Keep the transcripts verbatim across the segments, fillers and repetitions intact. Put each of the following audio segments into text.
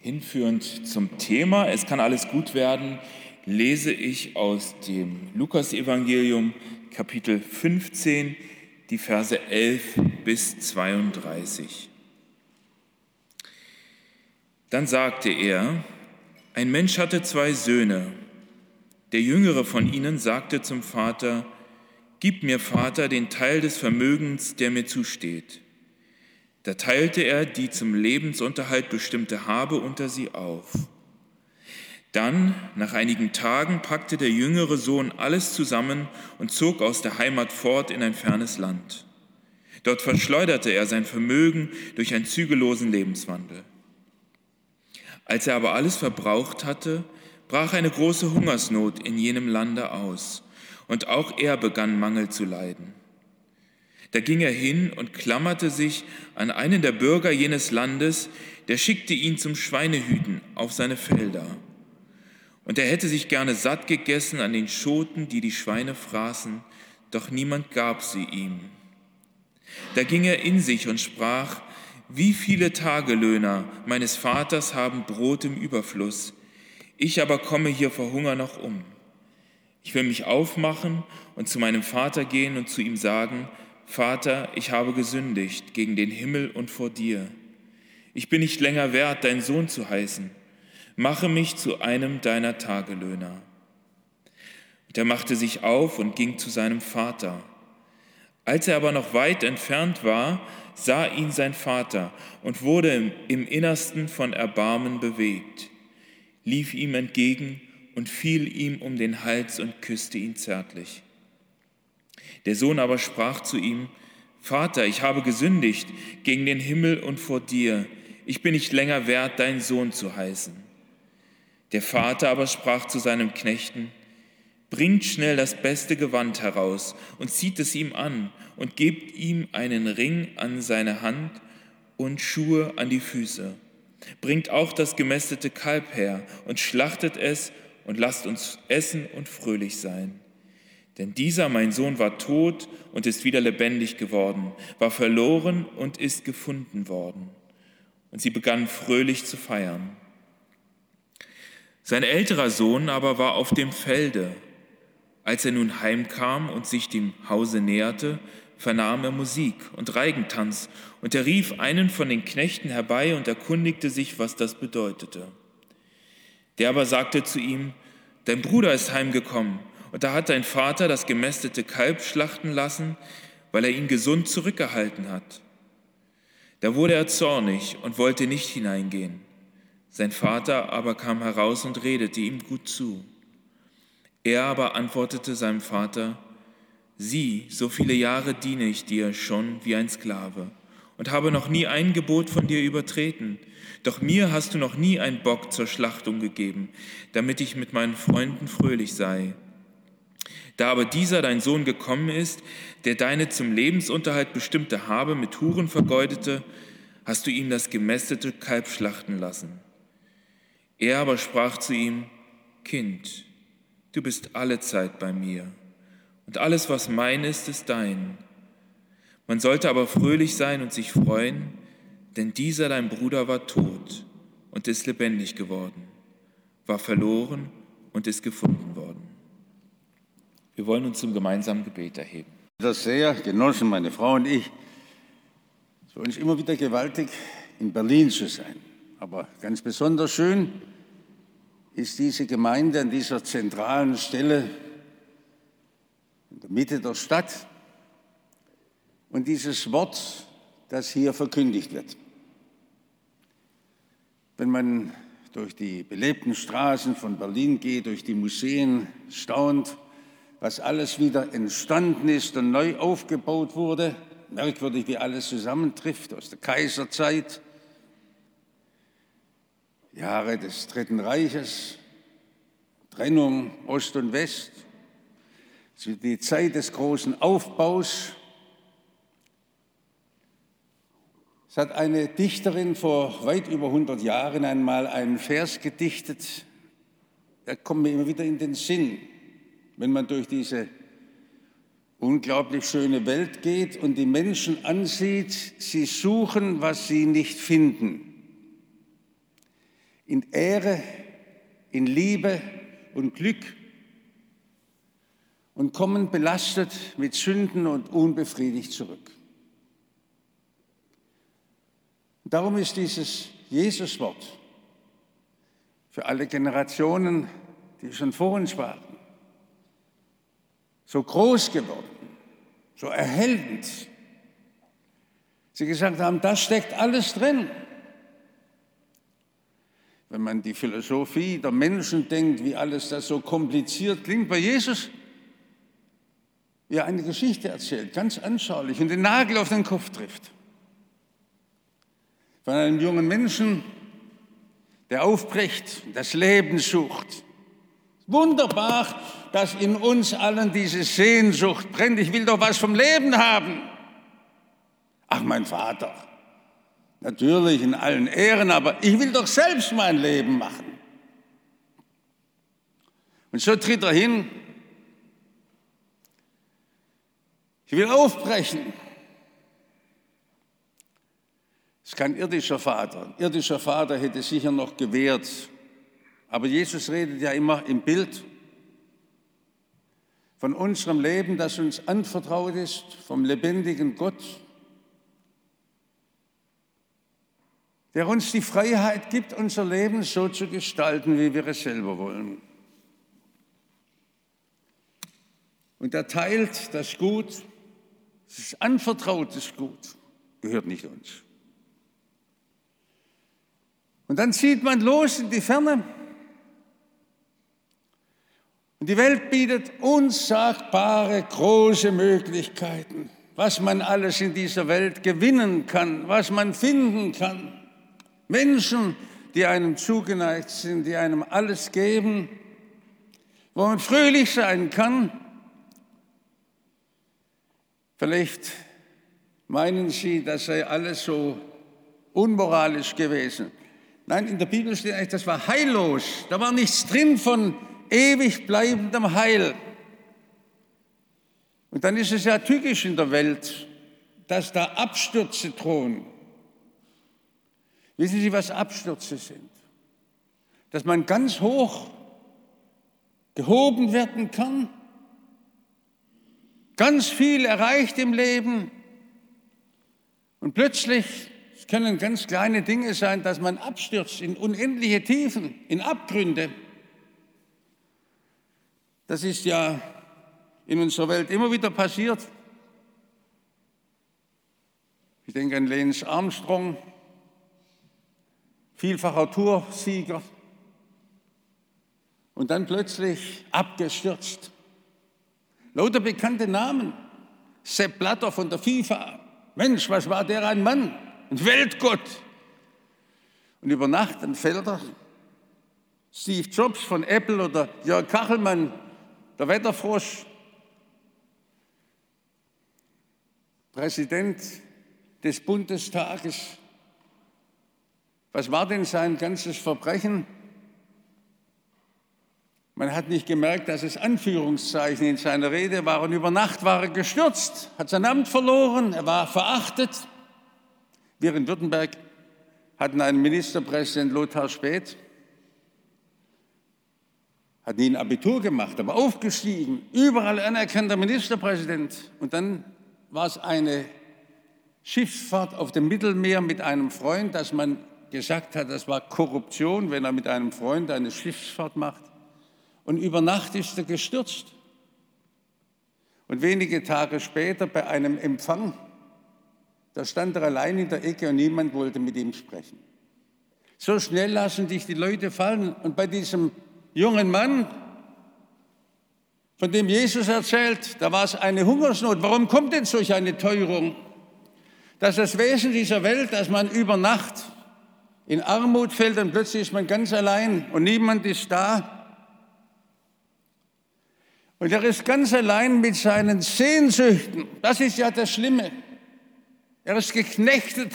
Hinführend zum Thema, es kann alles gut werden, lese ich aus dem Lukasevangelium Kapitel fünfzehn, die Verse elf bis zweiunddreißig. Dann sagte er, ein Mensch hatte zwei Söhne. Der jüngere von ihnen sagte zum Vater, gib mir, Vater, den Teil des Vermögens, der mir zusteht. Da teilte er die zum Lebensunterhalt bestimmte Habe unter sie auf. Dann, nach einigen Tagen, packte der jüngere Sohn alles zusammen und zog aus der Heimat fort in ein fernes Land. Dort verschleuderte er sein Vermögen durch einen zügellosen Lebenswandel. Als er aber alles verbraucht hatte, brach eine große Hungersnot in jenem Lande aus, und auch er begann Mangel zu leiden. Da ging er hin und klammerte sich an einen der Bürger jenes Landes, der schickte ihn zum Schweinehüten auf seine Felder. Und er hätte sich gerne satt gegessen an den Schoten, die die Schweine fraßen, doch niemand gab sie ihm. Da ging er in sich und sprach, wie viele Tagelöhner meines Vaters haben Brot im Überfluss, ich aber komme hier vor Hunger noch um. Ich will mich aufmachen und zu meinem Vater gehen und zu ihm sagen, Vater, ich habe gesündigt gegen den Himmel und vor dir. Ich bin nicht länger wert, dein Sohn zu heißen. Mache mich zu einem deiner Tagelöhner. Und er machte sich auf und ging zu seinem Vater. Als er aber noch weit entfernt war, sah ihn sein Vater und wurde im, im Innersten von Erbarmen bewegt, lief ihm entgegen und fiel ihm um den Hals und küsste ihn zärtlich. Der Sohn aber sprach zu ihm, Vater, ich habe gesündigt gegen den Himmel und vor dir. Ich bin nicht länger wert, dein Sohn zu heißen. Der Vater aber sprach zu seinen Knechten, bringt schnell das beste Gewand heraus und zieht es ihm an und gebt ihm einen Ring an seine Hand und Schuhe an die Füße. Bringt auch das gemästete Kalb her und schlachtet es und lasst uns essen und fröhlich sein. Denn dieser, mein Sohn, war tot und ist wieder lebendig geworden, war verloren und ist gefunden worden. Und sie begannen fröhlich zu feiern. Sein älterer Sohn aber war auf dem Felde. Als er nun heimkam und sich dem Hause näherte, vernahm er Musik und Reigentanz, und er rief einen von den Knechten herbei und erkundigte sich, was das bedeutete. Der aber sagte zu ihm, dein Bruder ist heimgekommen, und da hat dein Vater das gemästete Kalb schlachten lassen, weil er ihn gesund zurückgehalten hat. Da wurde er zornig und wollte nicht hineingehen. Sein Vater aber kam heraus und redete ihm gut zu. Er aber antwortete seinem Vater, sieh, so viele Jahre diene ich dir schon wie ein Sklave und habe noch nie ein Gebot von dir übertreten. Doch mir hast du noch nie einen Bock zur Schlachtung gegeben, damit ich mit meinen Freunden fröhlich sei. Da aber dieser dein Sohn gekommen ist, der deine zum Lebensunterhalt bestimmte Habe mit Huren vergeudete, hast du ihm das gemästete Kalb schlachten lassen. Er aber sprach zu ihm, Kind, du bist allezeit bei mir, und alles, was mein ist, ist dein. Man sollte aber fröhlich sein und sich freuen, denn dieser dein Bruder war tot und ist lebendig geworden, war verloren und ist gefunden worden. Wir wollen uns zum gemeinsamen Gebet erheben. Das sehr genossen, meine Frau und ich. Es war uns immer wieder gewaltig, in Berlin zu sein. Aber ganz besonders schön ist diese Gemeinde an dieser zentralen Stelle in der Mitte der Stadt und dieses Wort, das hier verkündigt wird. Wenn man durch die belebten Straßen von Berlin geht, durch die Museen staunt, was alles wieder entstanden ist und neu aufgebaut wurde, merkwürdig, wie alles zusammentrifft aus der Kaiserzeit, Jahre des Dritten Reiches, Trennung Ost und West, die Zeit des großen Aufbaus. Es hat eine Dichterin vor weit über hundert Jahren einmal einen Vers gedichtet, der kommt mir immer wieder in den Sinn, wenn man durch diese unglaublich schöne Welt geht und die Menschen ansieht, sie suchen, was sie nicht finden. in Ehre, in Liebe und Glück und kommen belastet mit Sünden und unbefriedigt zurück. Darum ist dieses Jesuswort für alle Generationen, die schon vor uns waren, so groß geworden, so erhellend. Sie gesagt haben, da steckt alles drin. Wenn man die Philosophie der Menschen denkt, wie alles das so kompliziert klingt, bei Jesus, wie er eine Geschichte erzählt, ganz anschaulich und den Nagel auf den Kopf trifft. Von einem jungen Menschen, der aufbricht, das Leben sucht. Wunderbar, dass in uns allen diese Sehnsucht brennt. Ich will doch was vom Leben haben. Ach, mein Vater, natürlich in allen Ehren, aber ich will doch selbst mein Leben machen. Und so tritt er hin. Ich will aufbrechen. Es ist kein irdischer Vater. Ein irdischer Vater hätte sicher noch gewehrt. Aber Jesus redet ja immer im Bild von unserem Leben, das uns anvertraut ist, vom lebendigen Gott, der uns die Freiheit gibt, unser Leben so zu gestalten, wie wir es selber wollen. Und er teilt das Gut, das ist anvertrautes Gut, gehört nicht uns. Und dann zieht man los in die Ferne. Und die Welt bietet unsagbare, große Möglichkeiten, was man alles in dieser Welt gewinnen kann, was man finden kann. Menschen, die einem zugeneigt sind, die einem alles geben, wo man fröhlich sein kann. Vielleicht meinen Sie, das sei alles so unmoralisch gewesen. Nein, in der Bibel steht eigentlich, das war heillos. Da war nichts drin von ewig bleibendem Heil. Und dann ist es ja tückisch in der Welt, dass da Abstürze drohen. Wissen Sie, was Abstürze sind? Dass man ganz hoch gehoben werden kann, ganz viel erreicht im Leben und plötzlich, es können ganz kleine Dinge sein, dass man abstürzt in unendliche Tiefen, in Abgründe. Das ist ja in unserer Welt immer wieder passiert. Ich denke an Lance Armstrong, vielfacher Toursieger, und dann plötzlich abgestürzt. Lauter bekannte Namen. Sepp Blatter von der FIFA. Mensch, was war der ein Mann? Ein Weltgott. Und über Nacht dann fällt er. Steve Jobs von Apple oder Jörg Kachelmann, der Wetterfrosch, Präsident des Bundestages. Was war denn sein ganzes Verbrechen? Man hat nicht gemerkt, dass es Anführungszeichen in seiner Rede waren. Über Nacht war er gestürzt, hat sein Amt verloren, er war verachtet. Wir in Württemberg hatten einen Ministerpräsident, Lothar Späth, hat nie ein Abitur gemacht, aber aufgestiegen, überall anerkannter Ministerpräsident. Und dann war es eine Schiffsfahrt auf dem Mittelmeer mit einem Freund, dass man gesagt hat, das war Korruption, wenn er mit einem Freund eine Schiffsfahrt macht. Und über Nacht ist er gestürzt. Und wenige Tage später bei einem Empfang, da stand er allein in der Ecke und niemand wollte mit ihm sprechen. So schnell lassen dich die Leute fallen. Und bei diesem jungen Mann, von dem Jesus erzählt, da war es eine Hungersnot. Warum kommt denn solch eine Teuerung? Das ist das Wesen dieser Welt, dass man über Nacht in Armut fällt und plötzlich ist man ganz allein und niemand ist da. Und er ist ganz allein mit seinen Sehnsüchten. Das ist ja das Schlimme. Er ist geknechtet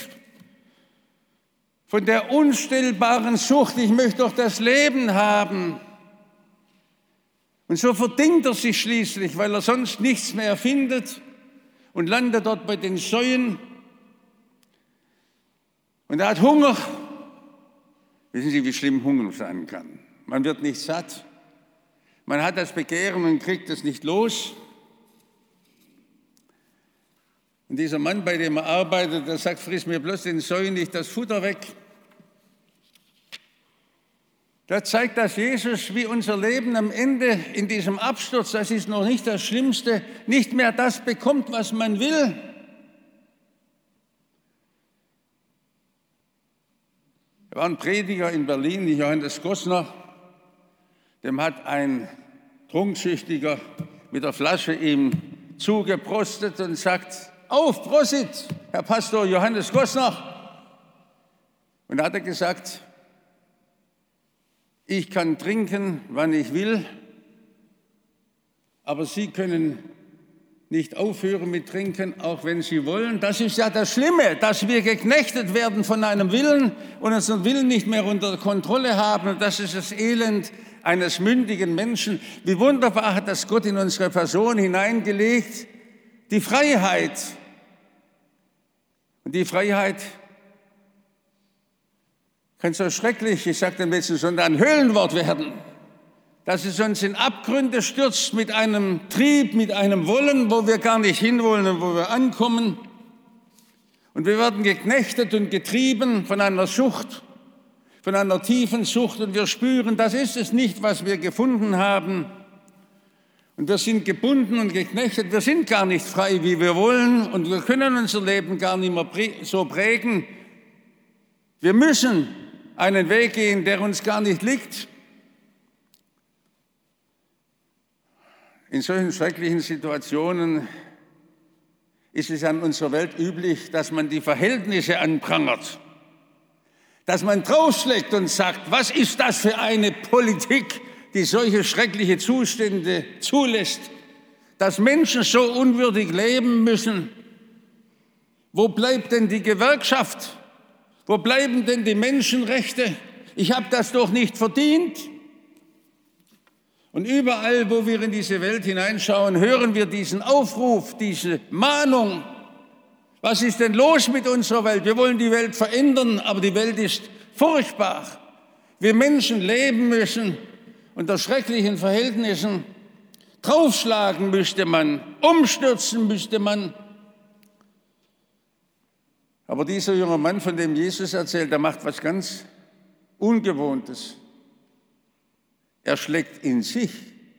von der unstillbaren Sucht. Ich möchte doch das Leben haben. Und so verdingt er sich schließlich, weil er sonst nichts mehr findet und landet dort bei den Säuen. Und er hat Hunger. Wissen Sie, wie schlimm Hunger sein kann? Man wird nicht satt. Man hat das Begehren und kriegt es nicht los. Und dieser Mann, bei dem er arbeitet, der sagt, friss mir bloß den Säuen nicht das Futter weg. Da zeigt das Jesus, wie unser Leben am Ende in diesem Absturz, das ist noch nicht das Schlimmste, nicht mehr das bekommt, was man will. Da war ein Prediger in Berlin, Johannes Gossner, dem hat ein Trunksüchtiger mit der Flasche ihm zugeprostet und sagt, auf, Prosit, Herr Pastor Johannes Gossner. Und da hat er gesagt, ich kann trinken, wann ich will, aber Sie können nicht aufhören mit Trinken, auch wenn Sie wollen. Das ist ja das Schlimme, dass wir geknechtet werden von einem Willen und unseren Willen nicht mehr unter Kontrolle haben. Und das ist das Elend eines mündigen Menschen. Wie wunderbar hat das Gott in unsere Person hineingelegt, die Freiheit. Und die Freiheit kann so schrecklich, ich sage dem letzten Sonntag, ein Höllenwort werden, dass es uns in Abgründe stürzt mit einem Trieb, mit einem Wollen, wo wir gar nicht hinwollen und wo wir ankommen. Und wir werden geknechtet und getrieben von einer Sucht, von einer tiefen Sucht und wir spüren, das ist es nicht, was wir gefunden haben. Und wir sind gebunden und geknechtet, wir sind gar nicht frei, wie wir wollen und wir können unser Leben gar nicht mehr so prägen. Wir müssen einen Weg gehen, der uns gar nicht liegt. In solchen schrecklichen Situationen ist es an unserer Welt üblich, dass man die Verhältnisse anprangert, dass man draufschlägt und sagt, was ist das für eine Politik, die solche schreckliche Zustände zulässt, dass Menschen so unwürdig leben müssen. Wo bleibt denn die Gewerkschaft? Wo bleiben denn die Menschenrechte? Ich habe das doch nicht verdient. Und überall, wo wir in diese Welt hineinschauen, hören wir diesen Aufruf, diese Mahnung. Was ist denn los mit unserer Welt? Wir wollen die Welt verändern, aber die Welt ist furchtbar. Wir Menschen leben müssen unter schrecklichen Verhältnissen. Draufschlagen müsste man, umstürzen müsste man. Aber dieser junge Mann, von dem Jesus erzählt, der macht was ganz Ungewohntes. Er schlägt in sich.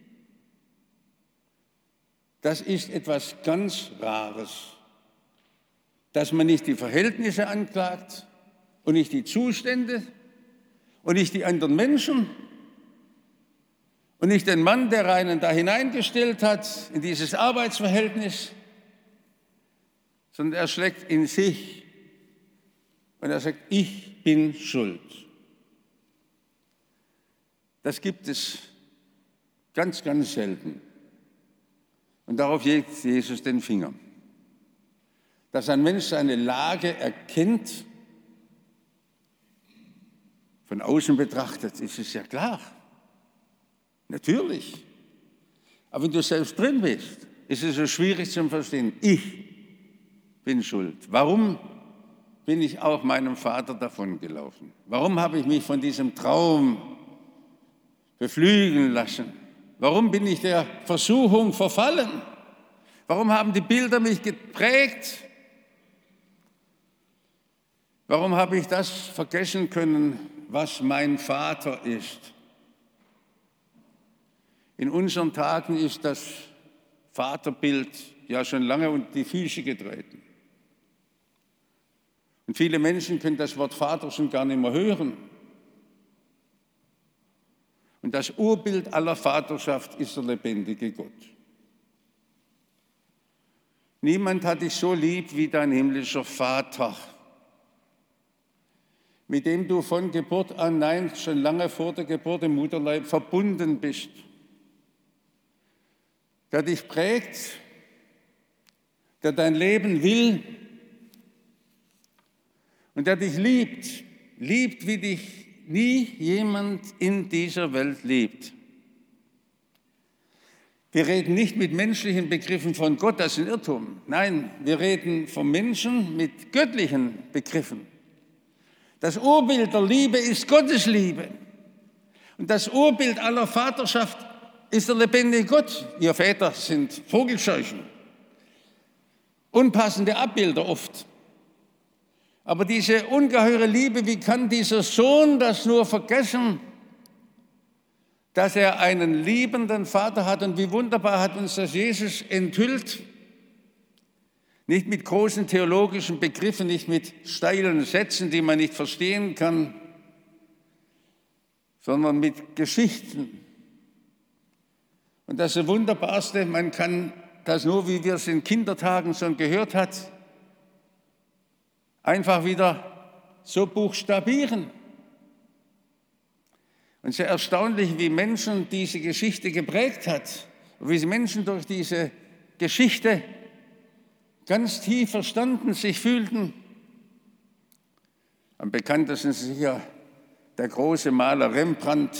Das ist etwas ganz Rares, dass man nicht die Verhältnisse anklagt und nicht die Zustände und nicht die anderen Menschen und nicht den Mann, der einen da hineingestellt hat in dieses Arbeitsverhältnis, sondern er schlägt in sich und er sagt, ich bin schuld. Das gibt es ganz, ganz selten. Und darauf legt Jesus den Finger. Dass ein Mensch seine Lage erkennt, von außen betrachtet, ist es ja klar. Natürlich. Aber wenn du selbst drin bist, ist es so schwierig zu verstehen. Ich bin schuld. Warum bin ich auch meinem Vater davongelaufen? Warum habe ich mich von diesem Traum beflügeln lassen? Warum bin ich der Versuchung verfallen? Warum haben die Bilder mich geprägt? Warum habe ich das vergessen können, was mein Vater ist? In unseren Tagen ist das Vaterbild ja schon lange unter die Füße getreten. Und viele Menschen können das Wort Vater schon gar nicht mehr hören. Und das Urbild aller Vaterschaft ist der lebendige Gott. Niemand hat dich so lieb wie dein himmlischer Vater, mit dem du von Geburt an, nein, schon lange vor der Geburt im Mutterleib verbunden bist, der dich prägt, der dein Leben will und der dich liebt, liebt, wie dich nie jemand in dieser Welt liebt. Wir reden nicht mit menschlichen Begriffen von Gott, das ist ein Irrtum. Nein, wir reden vom Menschen mit göttlichen Begriffen. Das Urbild der Liebe ist Gottes Liebe. Und das Urbild aller Vaterschaft ist der lebendige Gott. Ihr Väter sind Vogelscheuchen. Unpassende Abbilder oft. Aber diese ungeheure Liebe, wie kann dieser Sohn das nur vergessen, dass er einen liebenden Vater hat? Und wie wunderbar hat uns das Jesus enthüllt. Nicht mit großen theologischen Begriffen, nicht mit steilen Sätzen, die man nicht verstehen kann, sondern mit Geschichten. Und das ist das Wunderbarste, man kann das nur, wie wir es in Kindertagen schon gehört hat, einfach wieder so buchstabieren. Und sehr erstaunlich, wie Menschen diese Geschichte geprägt hat, wie Menschen durch diese Geschichte ganz tief verstanden sich fühlten. Am bekanntesten ist sicher der große Maler Rembrandt,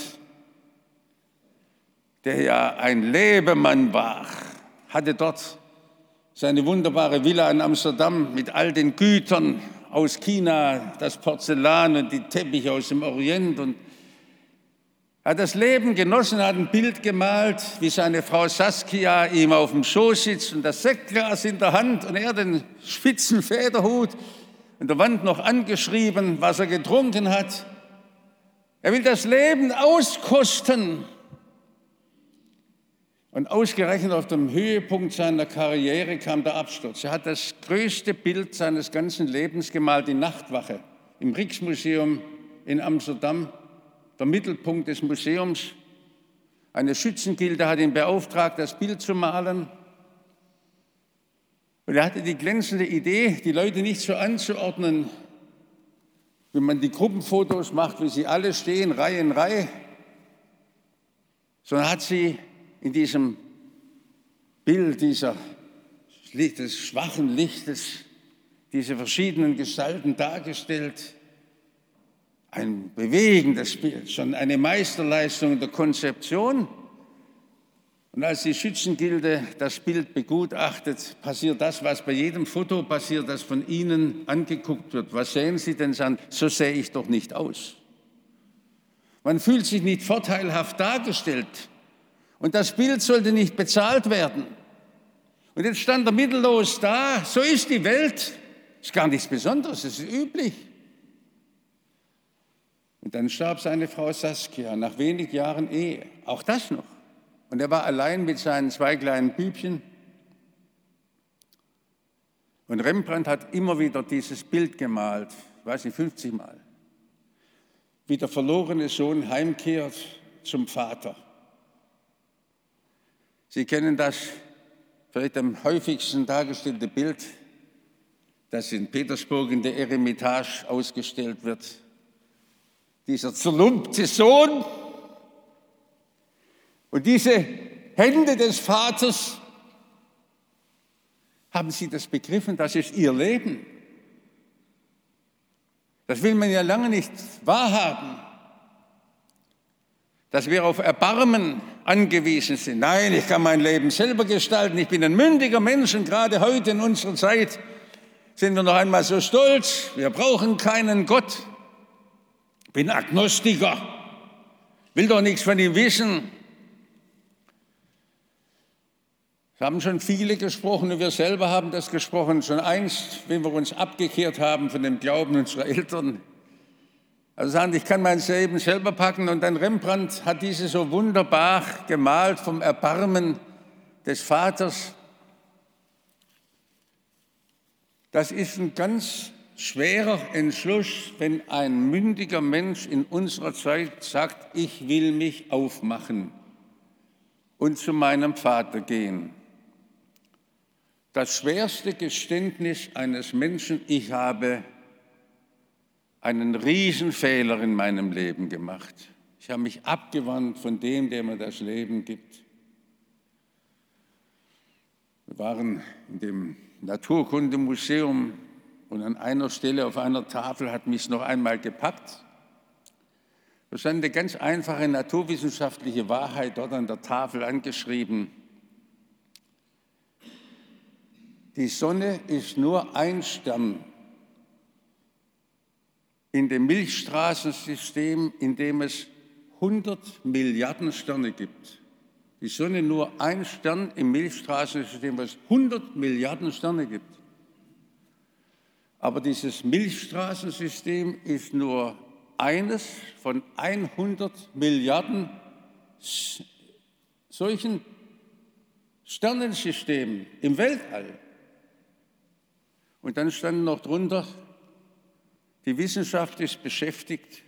der ja ein Lebemann war, hatte dort seine wunderbare Villa in Amsterdam mit all den Gütern aus China, das Porzellan und die Teppiche aus dem Orient. Und er hat das Leben genossen, hat ein Bild gemalt, wie seine Frau Saskia ihm auf dem Schoß sitzt und das Sektglas in der Hand und er den spitzen Federhut und der Wand noch angeschrieben, was er getrunken hat. Er will das Leben auskosten. Und ausgerechnet auf dem Höhepunkt seiner Karriere kam der Absturz. Er hat das größte Bild seines ganzen Lebens gemalt, die Nachtwache im Rijksmuseum in Amsterdam, der Mittelpunkt des Museums. Eine Schützengilde hat ihn beauftragt, das Bild zu malen. Und er hatte die glänzende Idee, die Leute nicht so anzuordnen, wenn man die Gruppenfotos macht, wie sie alle stehen, Reihe in Reihe, sondern hat sie in diesem Bild dieser, des schwachen Lichtes, diese verschiedenen Gestalten dargestellt. Ein bewegendes Bild, schon eine Meisterleistung der Konzeption. Und als die Schützengilde das Bild begutachtet, passiert das, was bei jedem Foto passiert, das von Ihnen angeguckt wird. Was sehen Sie denn? Sagen, so sehe ich doch nicht aus. Man fühlt sich nicht vorteilhaft dargestellt. Und das Bild sollte nicht bezahlt werden. Und jetzt stand er mittellos da. So ist die Welt. Ist gar nichts Besonderes, das ist üblich. Und dann starb seine Frau Saskia nach wenig Jahren Ehe. Auch das noch. Und er war allein mit seinen zwei kleinen Bübchen. Und Rembrandt hat immer wieder dieses Bild gemalt, ich weiß nicht, fünfzig Mal. Wie der verlorene Sohn heimkehrt zum Vater. Sie kennen das vielleicht am häufigsten dargestellte Bild, das in Petersburg in der Eremitage ausgestellt wird. Dieser zerlumpte Sohn und diese Hände des Vaters, haben Sie das begriffen? Das ist Ihr Leben. Das will man ja lange nicht wahrhaben, dass wir auf Erbarmen angewiesen sind. Nein, ich kann mein Leben selber gestalten. Ich bin ein mündiger Mensch und gerade heute in unserer Zeit sind wir noch einmal so stolz. Wir brauchen keinen Gott. Ich bin Agnostiker, will doch nichts von ihm wissen. Es haben schon viele gesprochen und wir selber haben das gesprochen, schon einst, wenn wir uns abgekehrt haben von dem Glauben unserer Eltern. Also sagen, ich kann mein Leben selber packen. Und dann Rembrandt hat diese so wunderbar gemalt vom Erbarmen des Vaters. Das ist ein ganz schwerer Entschluss, wenn ein mündiger Mensch in unserer Zeit sagt, ich will mich aufmachen und zu meinem Vater gehen. Das schwerste Geständnis eines Menschen, ich habe einen Riesenfehler in meinem Leben gemacht. Ich habe mich abgewandt von dem, der mir das Leben gibt. Wir waren in dem Naturkundemuseum und an einer Stelle auf einer Tafel hat mich noch einmal gepackt. Da stand eine ganz einfache naturwissenschaftliche Wahrheit dort an der Tafel angeschrieben. Die Sonne ist nur ein Stern in dem Milchstraßensystem, in dem es hundert Milliarden Sterne gibt. Die Sonne nur ein Stern im Milchstraßensystem, wo es hundert Milliarden Sterne gibt. Aber dieses Milchstraßensystem ist nur eines von hundert Milliarden solchen Sternensystemen im Weltall. Und dann stand noch drunter, die Wissenschaft ist beschäftigt,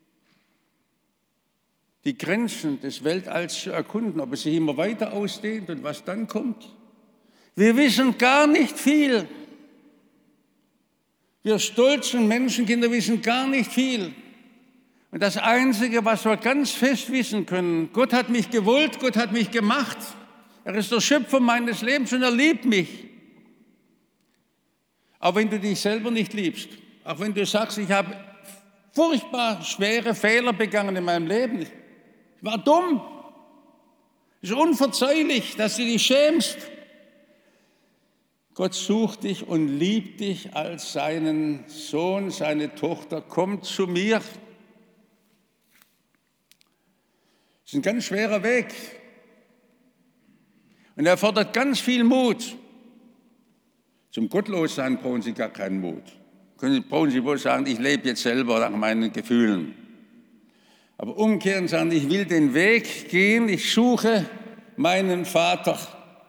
die Grenzen des Weltalls zu erkunden, ob es sich immer weiter ausdehnt und was dann kommt. Wir wissen gar nicht viel. Wir stolzen Menschenkinder wissen gar nicht viel. Und das Einzige, was wir ganz fest wissen können, Gott hat mich gewollt, Gott hat mich gemacht. Er ist der Schöpfer meines Lebens und er liebt mich. Auch wenn du dich selber nicht liebst, auch wenn du sagst, ich habe furchtbar schwere Fehler begangen in meinem Leben. Ich war dumm. Es ist unverzeihlich, dass du dich schämst. Gott sucht dich und liebt dich als seinen Sohn, seine Tochter. Komm zu mir. Es ist ein ganz schwerer Weg. Und er fordert ganz viel Mut. Zum Gottlossein brauchen Sie gar keinen Mut. Brauchen Sie wohl sagen, ich lebe jetzt selber nach meinen Gefühlen. Aber umkehren sagen, ich will den Weg gehen, ich suche meinen Vater.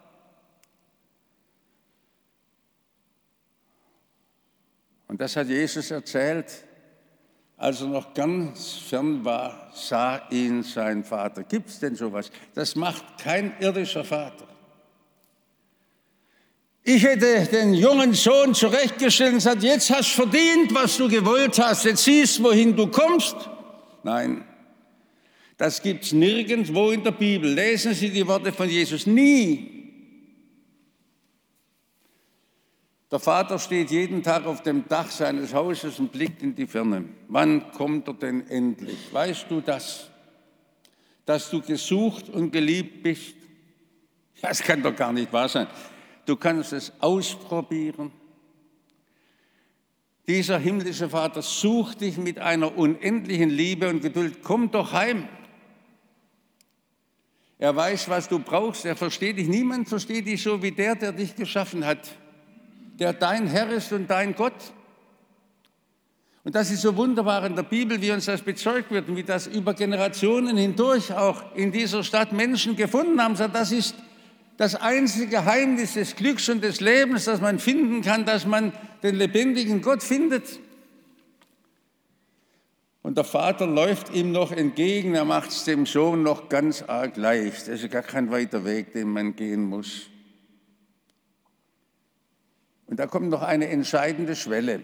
Und das hat Jesus erzählt, als er noch ganz fern war, sah ihn sein Vater. Gibt es denn sowas? Das macht kein irdischer Vater. Ich hätte den jungen Sohn zurechtgestellt und gesagt, jetzt hast du verdient, was du gewollt hast, jetzt siehst, wohin du kommst. Nein, das gibt es nirgendwo in der Bibel. Lesen Sie die Worte von Jesus. Nie. Der Vater steht jeden Tag auf dem Dach seines Hauses und blickt in die Ferne. Wann kommt er denn endlich? Weißt du das? Dass du gesucht und geliebt bist? Das kann doch gar nicht wahr sein. Du kannst es ausprobieren. Dieser himmlische Vater sucht dich mit einer unendlichen Liebe und Geduld. Komm doch heim. Er weiß, was du brauchst. Er versteht dich. Niemand versteht dich so wie der, der dich geschaffen hat, der dein Herr ist und dein Gott. Und das ist so wunderbar in der Bibel, wie uns das bezeugt wird und wie das über Generationen hindurch auch in dieser Stadt Menschen gefunden haben. Das ist das einzige Geheimnis des Glücks und des Lebens, das man finden kann, dass man den lebendigen Gott findet. Und der Vater läuft ihm noch entgegen, er macht es dem Sohn noch ganz arg leicht. Das ist gar kein weiter Weg, den man gehen muss. Und da kommt noch eine entscheidende Schwelle.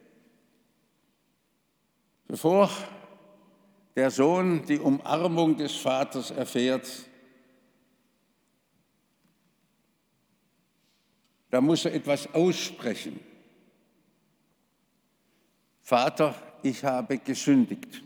Bevor der Sohn die Umarmung des Vaters erfährt, da muss er etwas aussprechen. Vater, ich habe gesündigt.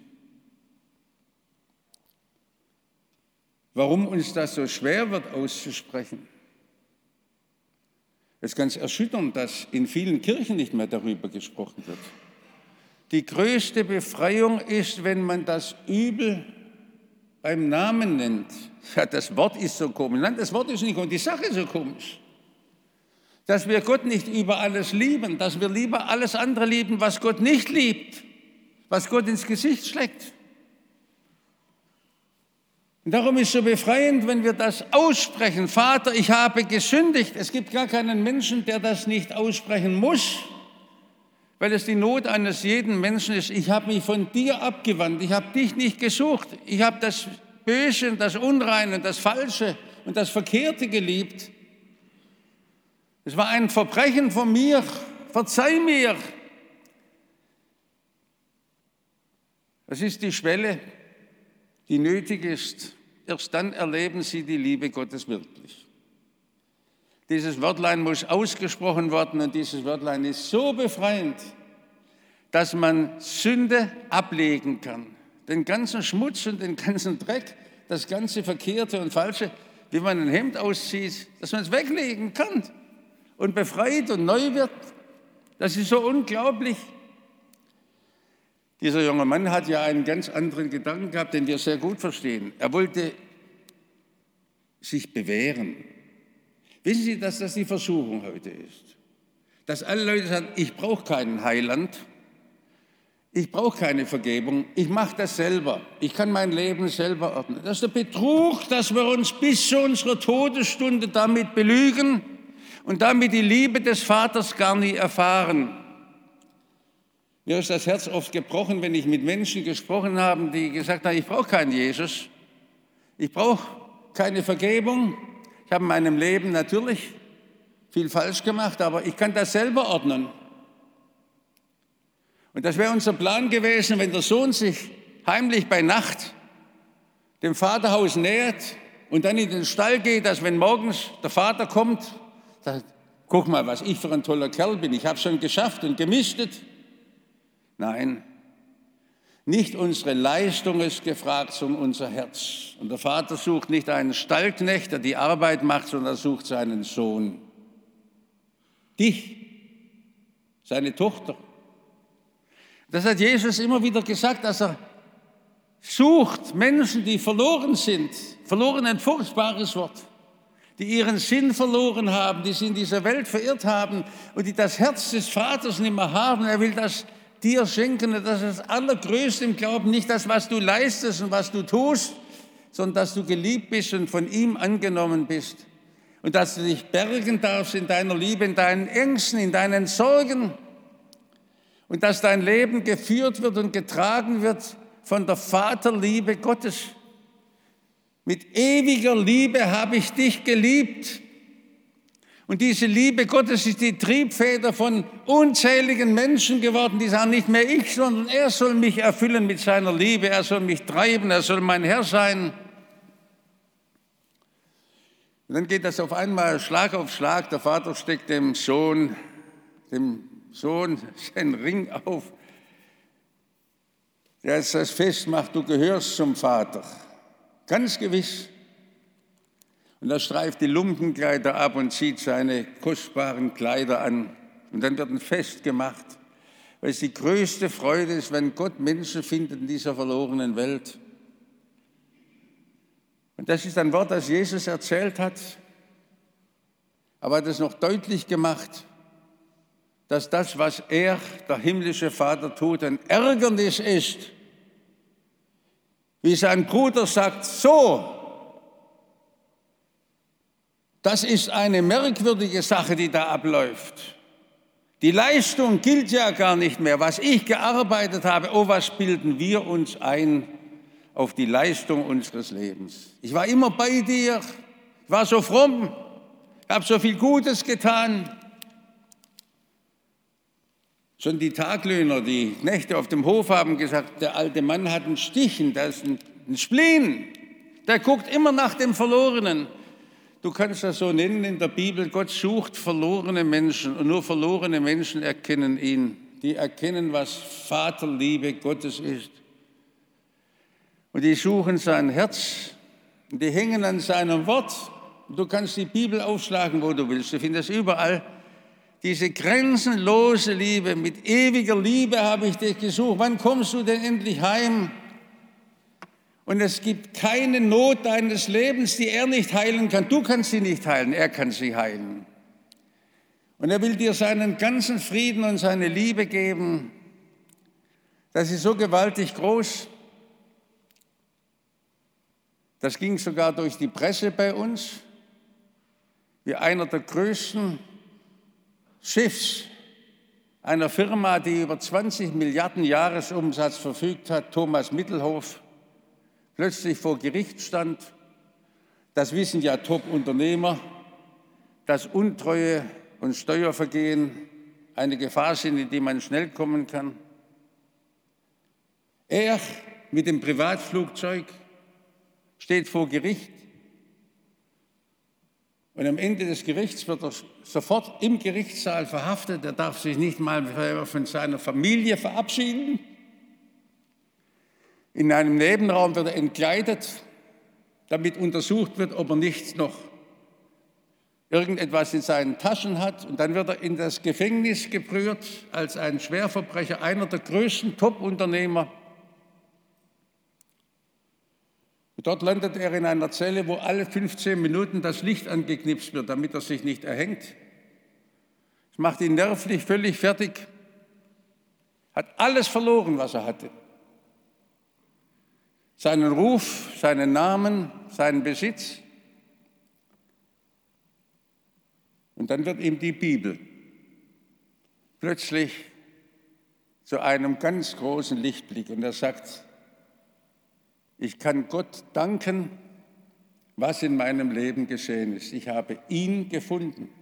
Warum uns das so schwer wird auszusprechen? Es ist ganz erschütternd, dass in vielen Kirchen nicht mehr darüber gesprochen wird. Die größte Befreiung ist, wenn man das Übel beim Namen nennt. Ja, das Wort ist so komisch. Nein, das Wort ist nicht komisch, die Sache ist so komisch. Dass wir Gott nicht über alles lieben, dass wir lieber alles andere lieben, was Gott nicht liebt, was Gott ins Gesicht schlägt. Und darum ist es so befreiend, wenn wir das aussprechen. Vater, ich habe gesündigt. Es gibt gar keinen Menschen, der das nicht aussprechen muss, weil es die Not eines jeden Menschen ist. Ich habe mich von dir abgewandt. Ich habe dich nicht gesucht. Ich habe das Böse, das Unreine, das Falsche und das Verkehrte geliebt. Es war ein Verbrechen von mir. Verzeih mir. Das ist die Schwelle, die nötig ist. Erst dann erleben sie die Liebe Gottes wirklich. Dieses Wörtlein muss ausgesprochen werden und dieses Wörtlein ist so befreiend, dass man Sünde ablegen kann. Den ganzen Schmutz und den ganzen Dreck, das ganze Verkehrte und Falsche, wie man ein Hemd auszieht, dass man es weglegen kann und befreit und neu wird. Das ist so unglaublich. Dieser junge Mann hat ja einen ganz anderen Gedanken gehabt, den wir sehr gut verstehen. Er wollte sich bewähren. Wissen Sie, dass das die Versuchung heute ist? Dass alle Leute sagen, ich brauche keinen Heiland, ich brauche keine Vergebung, ich mache das selber, ich kann mein Leben selber ordnen. Das ist der Betrug, dass wir uns bis zu unserer Todesstunde damit belügen und damit die Liebe des Vaters gar nie erfahren. Mir ist das Herz oft gebrochen, wenn ich mit Menschen gesprochen habe, die gesagt haben, ich brauche keinen Jesus, ich brauche keine Vergebung. Ich habe in meinem Leben natürlich viel falsch gemacht, aber ich kann das selber ordnen. Und das wäre unser Plan gewesen, wenn der Sohn sich heimlich bei Nacht dem Vaterhaus nähert und dann in den Stall geht, dass wenn morgens der Vater kommt, sagt, guck mal, was ich für ein toller Kerl bin, ich habe es schon geschafft und gemistet. Nein, nicht unsere Leistung ist gefragt, sondern unser Herz. Und der Vater sucht nicht einen Stallknecht, der die Arbeit macht, sondern er sucht seinen Sohn. Dich, seine Tochter. Das hat Jesus immer wieder gesagt, dass er sucht Menschen, die verloren sind. Verloren, ein furchtbares Wort. Die ihren Sinn verloren haben, die sich in dieser Welt verirrt haben und die das Herz des Vaters nicht mehr haben. Er will das dir schenken. Und das ist das Allergrößte im Glauben. Nicht das, was du leistest und was du tust, sondern dass du geliebt bist und von ihm angenommen bist. Und dass du dich bergen darfst in deiner Liebe, in deinen Ängsten, in deinen Sorgen. Und dass dein Leben geführt wird und getragen wird von der Vaterliebe Gottes. Mit ewiger Liebe habe ich dich geliebt. Und diese Liebe Gottes ist die Triebfeder von unzähligen Menschen geworden, die sagen, nicht mehr ich, sondern er soll mich erfüllen mit seiner Liebe, er soll mich treiben, er soll mein Herr sein. Und dann geht das auf einmal Schlag auf Schlag. Der Vater steckt dem Sohn, dem Sohn seinen Ring auf, der jetzt das festmacht, du gehörst zum Vater. Ganz gewiss. Und er streift die Lumpenkleider ab und zieht seine kostbaren Kleider an. Und dann wird ein Fest gemacht, weil es die größte Freude ist, wenn Gott Menschen findet in dieser verlorenen Welt. Und das ist ein Wort, das Jesus erzählt hat, aber er hat es noch deutlich gemacht, dass das, was er, der himmlische Vater, tut, ein Ärgernis ist. Wie sein Bruder sagt, so, das ist eine merkwürdige Sache, die da abläuft. Die Leistung gilt ja gar nicht mehr. Was ich gearbeitet habe, oh, was bilden wir uns ein auf die Leistung unseres Lebens. Ich war immer bei dir, ich war so fromm, ich habe so viel Gutes getan. Schon die Taglöhner, die Knechte auf dem Hof haben gesagt, der alte Mann hat einen Stichen, das ist ein, ein Spleen. Der guckt immer nach dem Verlorenen. Du kannst das so nennen in der Bibel, Gott sucht verlorene Menschen und nur verlorene Menschen erkennen ihn. Die erkennen, was Vaterliebe Gottes ist. Und die suchen sein Herz und die hängen an seinem Wort. Du kannst die Bibel aufschlagen, wo du willst. Du findest überall diese grenzenlose Liebe. Mit ewiger Liebe habe ich dich gesucht. Wann kommst du denn endlich heim? Und es gibt keine Not deines Lebens, die er nicht heilen kann. Du kannst sie nicht heilen, er kann sie heilen. Und er will dir seinen ganzen Frieden und seine Liebe geben. Das ist so gewaltig groß. Das ging sogar durch die Presse bei uns, wie einer der größten Chefs einer Firma, die über zwanzig Milliarden Jahresumsatz verfügt hat, Thomas Mittelhoff, plötzlich vor Gericht stand. Das wissen ja Top-Unternehmer, dass Untreue und Steuervergehen eine Gefahr sind, in die man schnell kommen kann. Er mit dem Privatflugzeug steht vor Gericht und am Ende des Gerichts wird er sofort im Gerichtssaal verhaftet. Er darf sich nicht mal von seiner Familie verabschieden. In einem Nebenraum wird er entkleidet, damit untersucht wird, ob er nicht noch irgendetwas in seinen Taschen hat und dann wird er in das Gefängnis gebrüht als ein Schwerverbrecher, einer der größten Top-Unternehmer. Dort landet er in einer Zelle, wo alle fünfzehn Minuten das Licht angeknipst wird, damit er sich nicht erhängt. Das macht ihn nervlich völlig fertig, hat alles verloren, was er hatte. Seinen Ruf, seinen Namen, seinen Besitz. Und dann wird ihm die Bibel plötzlich zu einem ganz großen Lichtblick. Und er sagt, ich kann Gott danken, was in meinem Leben geschehen ist. Ich habe ihn gefunden.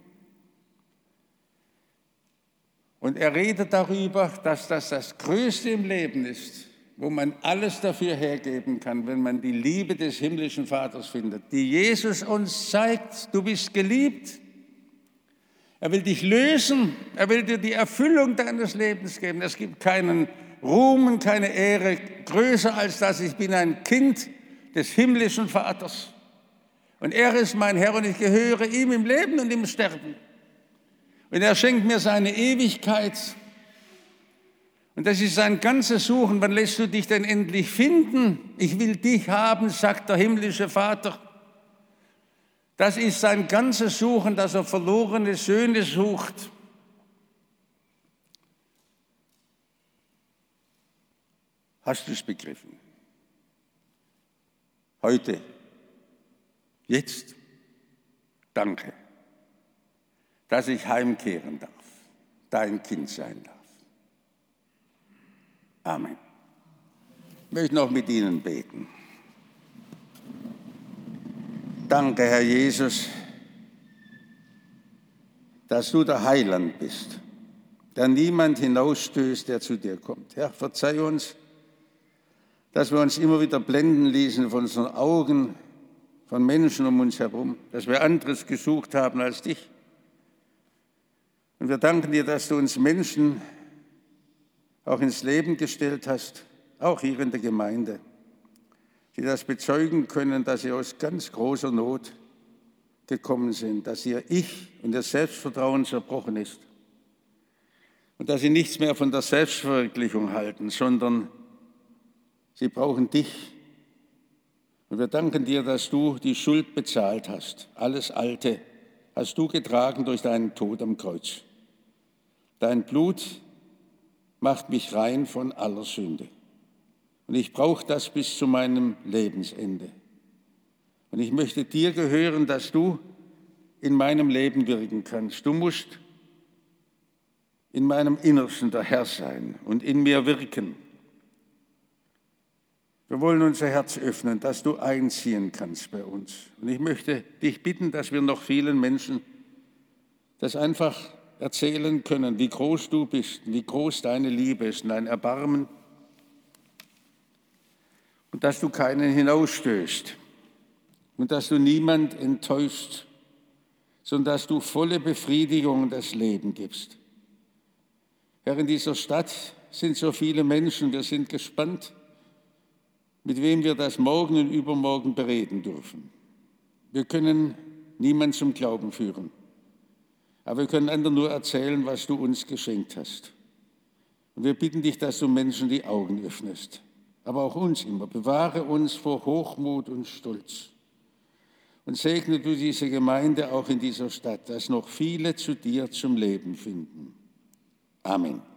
Und er redet darüber, dass das das Größte im Leben ist, wo man alles dafür hergeben kann, wenn man die Liebe des himmlischen Vaters findet, die Jesus uns zeigt, du bist geliebt. Er will dich lösen, er will dir die Erfüllung deines Lebens geben. Es gibt keinen Ruhm und keine Ehre größer als das, ich bin ein Kind des himmlischen Vaters. Und er ist mein Herr und ich gehöre ihm im Leben und im Sterben. Und er schenkt mir seine Ewigkeit. Und das ist sein ganzes Suchen. Wann lässt du dich denn endlich finden? Ich will dich haben, sagt der himmlische Vater. Das ist sein ganzes Suchen, dass er verlorene Söhne sucht. Hast du es begriffen? Heute, jetzt, danke, dass ich heimkehren darf, dein Kind sein darf. Amen. Ich möchte noch mit Ihnen beten. Danke, Herr Jesus, dass du der Heiland bist, der niemand hinausstößt, der zu dir kommt. Herr, verzeih uns, dass wir uns immer wieder blenden ließen von unseren Augen, von Menschen um uns herum, dass wir anderes gesucht haben als dich. Und wir danken dir, dass du uns Menschen auch ins Leben gestellt hast, auch hier in der Gemeinde, die das bezeugen können, dass sie aus ganz großer Not gekommen sind, dass ihr Ich und ihr Selbstvertrauen zerbrochen ist und dass sie nichts mehr von der Selbstverwirklichung halten, sondern sie brauchen dich. Und wir danken dir, dass du die Schuld bezahlt hast. Alles Alte hast du getragen durch deinen Tod am Kreuz. Dein Blut macht mich rein von aller Sünde. Und ich brauche das bis zu meinem Lebensende. Und ich möchte dir gehören, dass du in meinem Leben wirken kannst. Du musst in meinem Innersten der Herr sein und in mir wirken. Wir wollen unser Herz öffnen, dass du einziehen kannst bei uns. Und ich möchte dich bitten, dass wir noch vielen Menschen das einfach erzählen können, wie groß du bist, wie groß deine Liebe ist und dein Erbarmen. Und dass du keinen hinausstößt und dass du niemand enttäuscht, sondern dass du volle Befriedigung und das Leben gibst. Herr, in dieser Stadt sind so viele Menschen, wir sind gespannt, mit wem wir das morgen und übermorgen bereden dürfen. Wir können niemanden zum Glauben führen, aber wir können anderen nur erzählen, was du uns geschenkt hast. Und wir bitten dich, dass du Menschen die Augen öffnest, aber auch uns immer. Bewahre uns vor Hochmut und Stolz. Und segne du diese Gemeinde auch in dieser Stadt, dass noch viele zu dir zum Leben finden. Amen.